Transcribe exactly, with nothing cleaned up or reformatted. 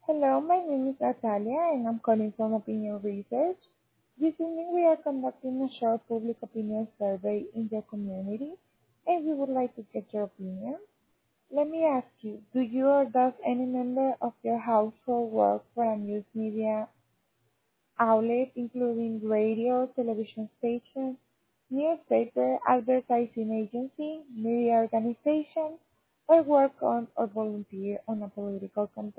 Hello, my name is Natalia and I'm calling from Opinion Research. This evening we are conducting a short public opinion survey in your community and we would like to get your opinion. Let me ask you, do you or does any member of your household work for a news media outlet including radio, television station, newspaper, advertising agency, media organization, or work on or volunteer on a political campaign?